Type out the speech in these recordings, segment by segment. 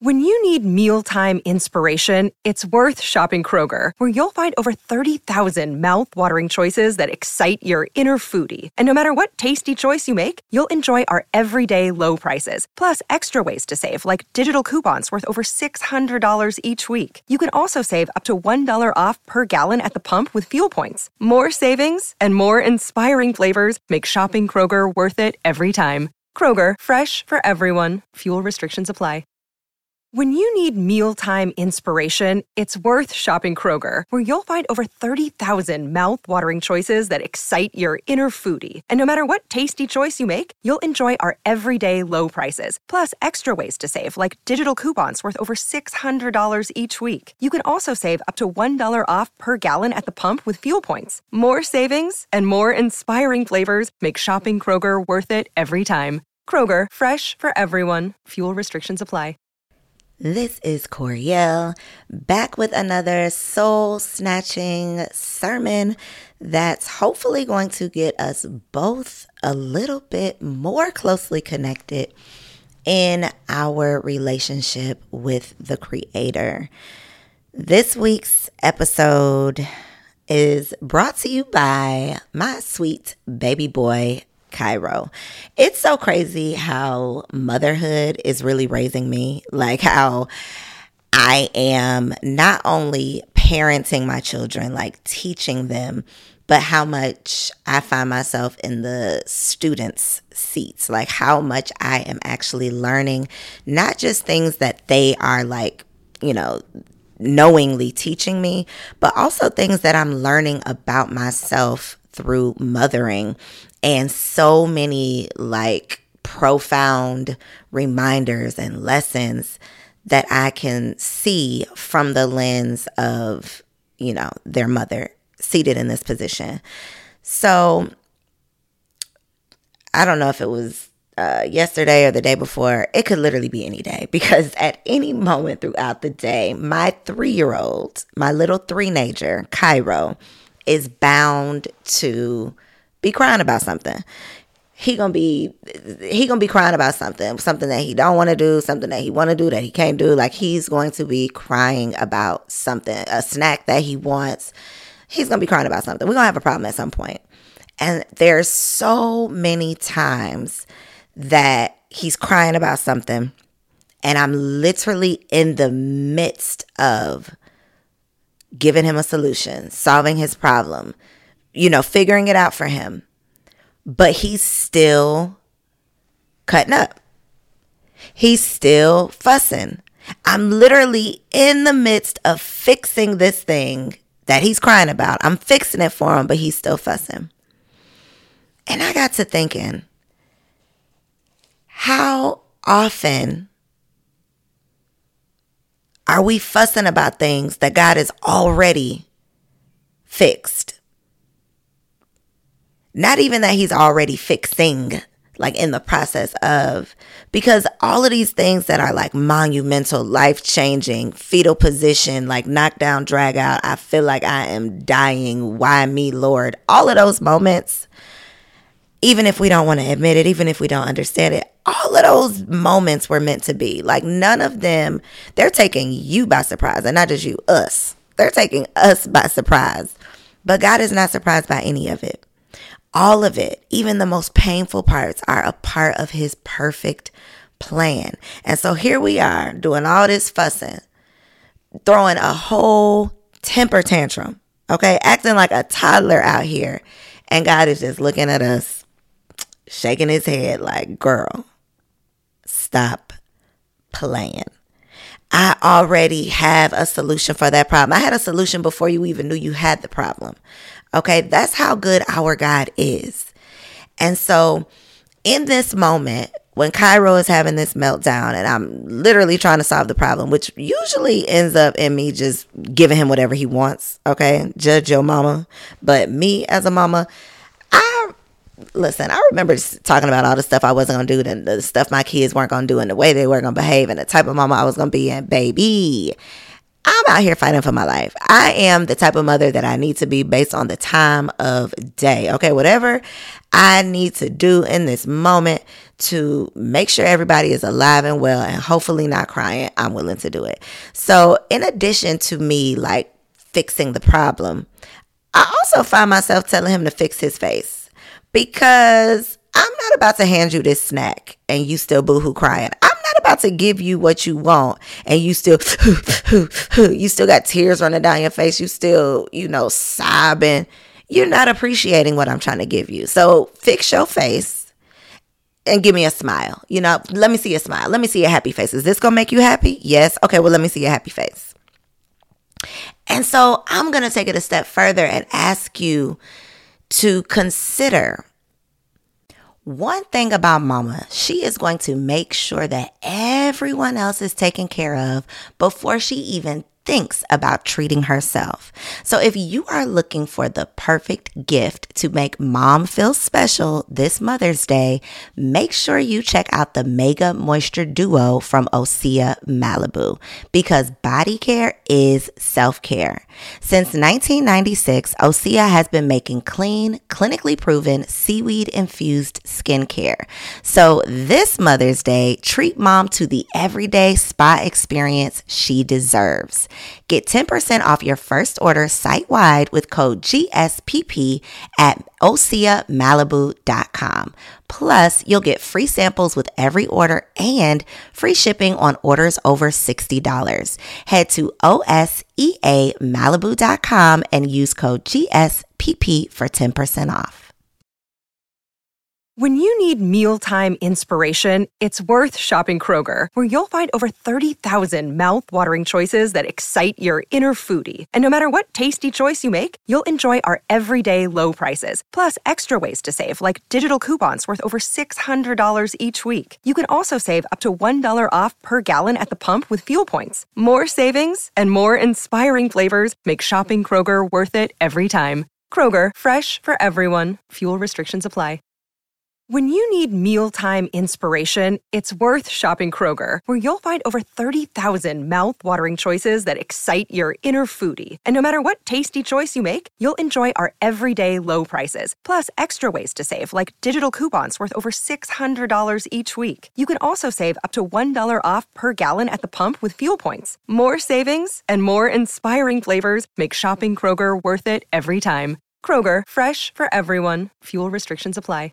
When you need mealtime inspiration, it's worth shopping Kroger, where you'll find over 30,000 mouth-watering choices that excite your inner foodie. And no matter what tasty choice you make, you'll enjoy our everyday low prices, plus extra ways to save, like digital coupons worth over $600 each week. You can also save up to $1 off per gallon at the pump with fuel points. More savings and more inspiring flavors make shopping Kroger worth it every time. Kroger, fresh for everyone. Fuel restrictions apply. When you need mealtime inspiration, it's worth shopping Kroger, where you'll find over 30,000 mouth-watering choices that excite your inner foodie. And no matter what tasty choice you make, you'll enjoy our everyday low prices, plus extra ways to save, like digital coupons worth over $600 each week. You can also save up to $1 off per gallon at the pump with fuel points. More savings and more inspiring flavors make shopping Kroger worth it every time. Kroger, fresh for everyone. Fuel restrictions apply. This is Coriel, back with another soul-snatching sermon that's hopefully going to get us both a little bit more closely connected in our relationship with the Creator. This week's episode is brought to you by my sweet baby boy, Cairo. It's so crazy how motherhood is really raising me, like how I am not only parenting my children, like teaching them, but how much I find myself in the students' seats, like how much I am actually learning, not just things that they are like, knowingly teaching me, but also things that I'm learning about myself through mothering. And so many like profound reminders and lessons that I can see from the lens of, their mother seated in this position. So I don't know if it was yesterday or the day before. It could literally be any day, because at any moment throughout the day, my 3-year-old, my little three-nager, Cairo, is bound to be crying about something. He gonna be crying about something that he don't want to do, something that he want to do that he can't do. Like, he's going to be crying about something, a snack that he wants. He's gonna be crying about something. We're gonna have a problem at some point. And there's so many times that he's crying about something, and I'm literally in the midst of giving him a solution, solving his problem, figuring it out for him. But he's still cutting up. He's still fussing. I'm literally in the midst of fixing this thing that he's crying about. I'm fixing it for him, but he's still fussing. And I got to thinking, how often are we fussing about things that God has already fixed? Not even that he's already fixing, like in the process of, because all of these things that are like monumental, life-changing, fetal position, like knockdown, drag out, I feel like I am dying, why me, Lord? All of those moments, even if we don't want to admit it, even if we don't understand it, all of those moments were meant to be. Like, none of them, they're taking you by surprise, and not just you, us. They're taking us by surprise. But God is not surprised by any of it. All of it, even the most painful parts, are a part of his perfect plan. And so here we are doing all this fussing, throwing a whole temper tantrum, okay? Acting like a toddler out here. And God is just looking at us, shaking his head like, girl, stop playing. I already have a solution for that problem. I had a solution before you even knew you had the problem. Okay, that's how good our God is. And so in this moment, when Cairo is having this meltdown and I'm literally trying to solve the problem, which usually ends up in me just giving him whatever he wants, okay? Judge your mama. But me as a mama, I remember talking about all the stuff I wasn't going to do, and the stuff my kids weren't going to do, and the way they were going to behave, and the type of mama I was going to be. And baby, I'm out here fighting for my life. I am the type of mother that I need to be based on the time of day. Okay, whatever I need to do in this moment to make sure everybody is alive and well and hopefully not crying, I'm willing to do it. So in addition to me like fixing the problem, I also find myself telling him to fix his face, because I'm not about to hand you this snack and you still boohoo crying. I'm not about to give you what you want and you still you still got tears running down your face. You still, sobbing. You're not appreciating what I'm trying to give you. So fix your face and give me a smile. Let me see a smile. Let me see a happy face. Is this going to make you happy? Yes. Okay, well, let me see your happy face. And so I'm going to take it a step further and ask you to consider one thing about mama. She is going to make sure that everyone else is taken care of before she even thinks about treating herself. So if you are looking for the perfect gift to make mom feel special this Mother's Day, make sure you check out the Mega Moisture Duo from Osea Malibu, because body care is self-care. Since 1996, Osea has been making clean, clinically proven seaweed-infused skincare. So this Mother's Day, treat mom to the everyday spa experience she deserves. Get 10% off your first order site-wide with code GSPP at OseaMalibu.com. Plus, you'll get free samples with every order and free shipping on orders over $60. Head to OSEAMalibu.com and use code GSPP for 10% off. When you need mealtime inspiration, it's worth shopping Kroger, where you'll find over 30,000 mouth-watering choices that excite your inner foodie. And no matter what tasty choice you make, you'll enjoy our everyday low prices, plus extra ways to save, like digital coupons worth over $600 each week. You can also save up to $1 off per gallon at the pump with fuel points. More savings and more inspiring flavors make shopping Kroger worth it every time. Kroger, fresh for everyone. Fuel restrictions apply. When you need mealtime inspiration, it's worth shopping Kroger, where you'll find over 30,000 mouth-watering choices that excite your inner foodie. And no matter what tasty choice you make, you'll enjoy our everyday low prices, plus extra ways to save, like digital coupons worth over $600 each week. You can also save up to $1 off per gallon at the pump with fuel points. More savings and more inspiring flavors make shopping Kroger worth it every time. Kroger, fresh for everyone. Fuel restrictions apply.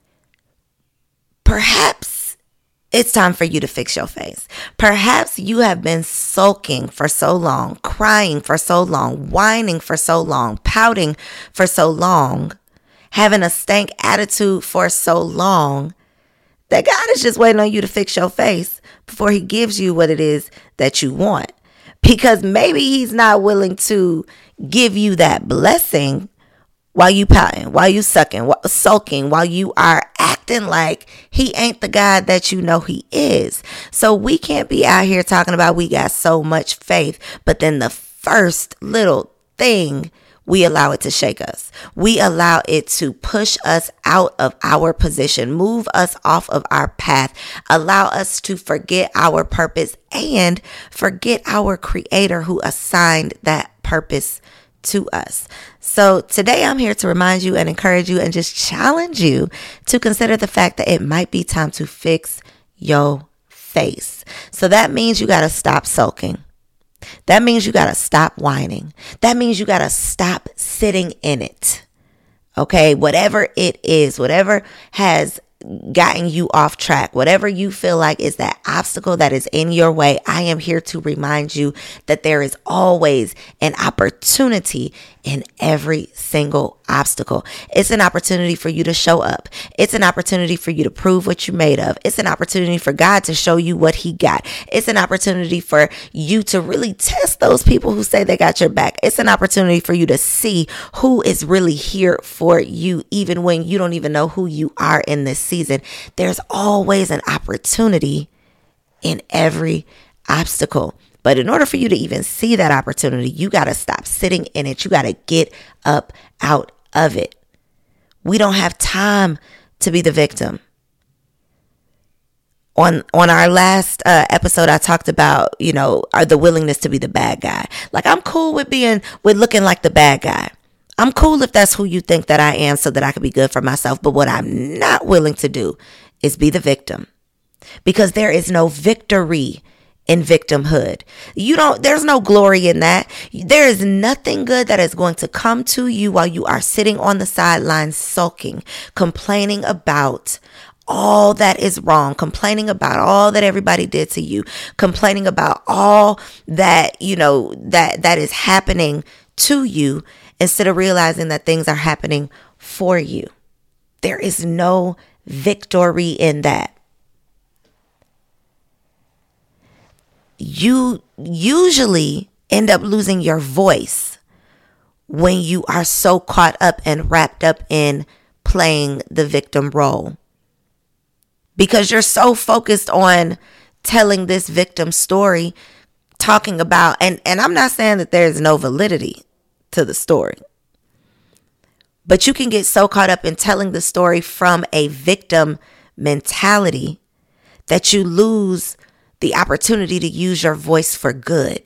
Perhaps it's time for you to fix your face. Perhaps you have been sulking for so long, crying for so long, whining for so long, pouting for so long, having a stank attitude for so long, that God is just waiting on you to fix your face before he gives you what it is that you want. Because maybe he's not willing to give you that blessing while you pouting, while you sulking, while you are acting like he ain't the God that you know he is. So we can't be out here talking about we got so much faith, but then the first little thing, we allow it to shake us. We allow it to push us out of our position, move us off of our path, allow us to forget our purpose and forget our Creator who assigned that purpose to us. So today I'm here to remind you and encourage you and just challenge you to consider the fact that it might be time to fix your face. So that means you got to stop sulking. That means you got to stop whining. That means you got to stop sitting in it. Okay, whatever it is, whatever has gotten you off track, whatever you feel like is that obstacle that is in your way, I am here to remind you that there is always an opportunity in every single obstacle. It's an opportunity for you to show up. It's an opportunity for you to prove what you're made of. It's an opportunity for God to show you what he got. It's an opportunity for you to really test those people who say they got your back. It's an opportunity for you to see who is really here for you, even when you don't even know who you are in this season. There's always an opportunity in every obstacle. But in order for you to even see that opportunity, you got to stop sitting in it. You got to get up out of it. We don't have time to be the victim. On our last episode, I talked about, the willingness to be the bad guy. Like, I'm cool with looking like the bad guy. I'm cool if that's who you think that I am so that I can be good for myself. But what I'm not willing to do is be the victim, because there is no victory in victimhood. There's no glory in that. There is nothing good that is going to come to you while you are sitting on the sidelines sulking, complaining about all that is wrong, complaining about all that everybody did to you, complaining about all that, that is happening to you, instead of realizing that things are happening for you. There is no victory in that. You usually end up losing your voice when you are so caught up and wrapped up in playing the victim role, because you're so focused on telling this victim story, talking about, and I'm not saying that there's no validity to the story, but you can get so caught up in telling the story from a victim mentality that you lose the opportunity to use your voice for good.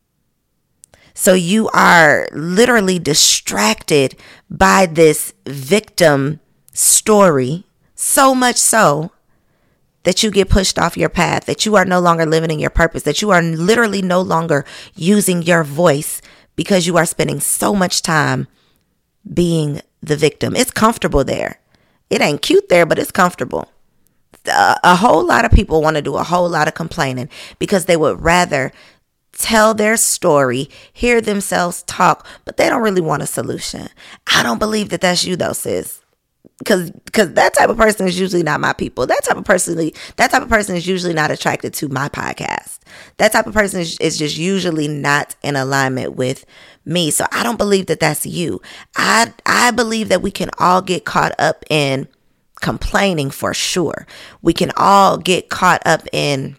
So you are literally distracted by this victim story, so much so that you get pushed off your path, that you are no longer living in your purpose, that you are literally no longer using your voice, because you are spending so much time being the victim. It's comfortable there. It ain't cute there, but it's comfortable. A whole lot of people want to do a whole lot of complaining because they would rather tell their story, hear themselves talk, but they don't really want a solution. I don't believe that that's you though, sis. Because that type of person is usually not my people. That type of person is usually not attracted to my podcast. That type of person is just usually not in alignment with me. So I don't believe that that's you. I believe that we can all get caught up in complaining, for sure. We can all get caught up in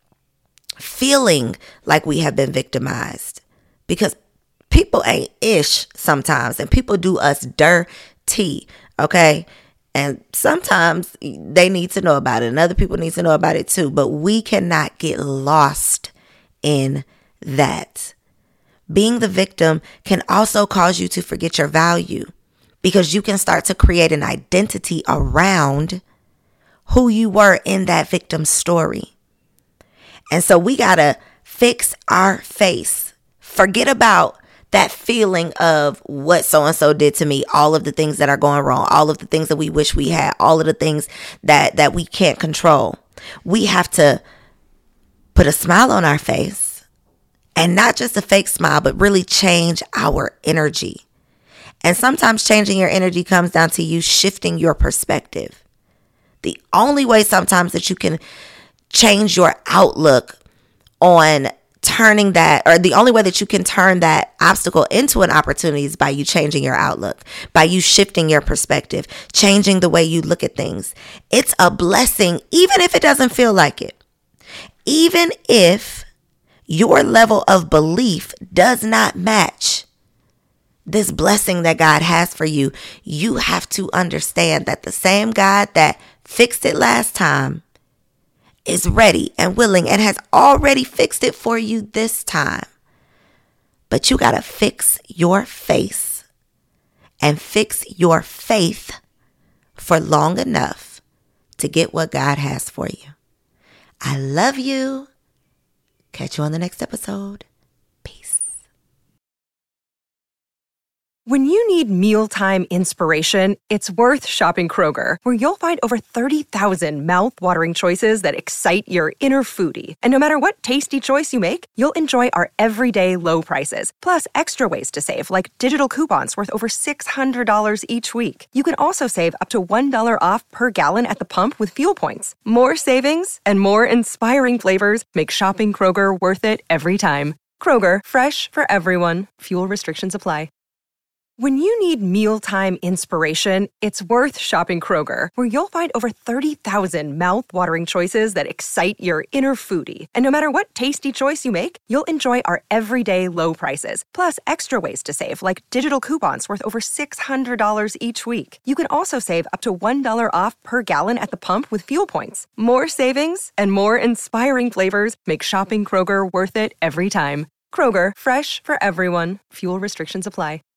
feeling like we have been victimized, because people ain't ish sometimes, and people do us dirty. Okay. And sometimes they need to know about it, and other people need to know about it too. But we cannot get lost in that. Being the victim can also cause you to forget your value, because you can start to create an identity around who you were in that victim story. And so we got to fix our face. Forget about that feeling of what so-and-so did to me, all of the things that are going wrong, all of the things that we wish we had, all of the things that we can't control. We have to put a smile on our face, and not just a fake smile, but really change our energy. And sometimes changing your energy comes down to you shifting your perspective. The only way sometimes that you can change your outlook on turning that, or the only way that you can turn that obstacle into an opportunity, is by you changing your outlook, by you shifting your perspective, changing the way you look at things. It's a blessing, even if it doesn't feel like it. Even if your level of belief does not match this blessing that God has for you, you have to understand that the same God that fixed it last time is ready and willing and has already fixed it for you this time. But you got to fix your face and fix your faith for long enough to get what God has for you. I love you. Catch you on the next episode. Peace. When you need mealtime inspiration, it's worth shopping Kroger, where you'll find over 30,000 mouth-watering choices that excite your inner foodie. And no matter what tasty choice you make, you'll enjoy our everyday low prices, plus extra ways to save, like digital coupons worth over $600 each week. You can also save up to $1 off per gallon at the pump with fuel points. More savings and more inspiring flavors make shopping Kroger worth it every time. Kroger, fresh for everyone. Fuel restrictions apply. When you need mealtime inspiration, it's worth shopping Kroger, where you'll find over 30,000 mouth-watering choices that excite your inner foodie. And no matter what tasty choice you make, you'll enjoy our everyday low prices, plus extra ways to save, like digital coupons worth over $600 each week. You can also save up to $1 off per gallon at the pump with fuel points. More savings and more inspiring flavors make shopping Kroger worth it every time. Kroger, fresh for everyone. Fuel restrictions apply.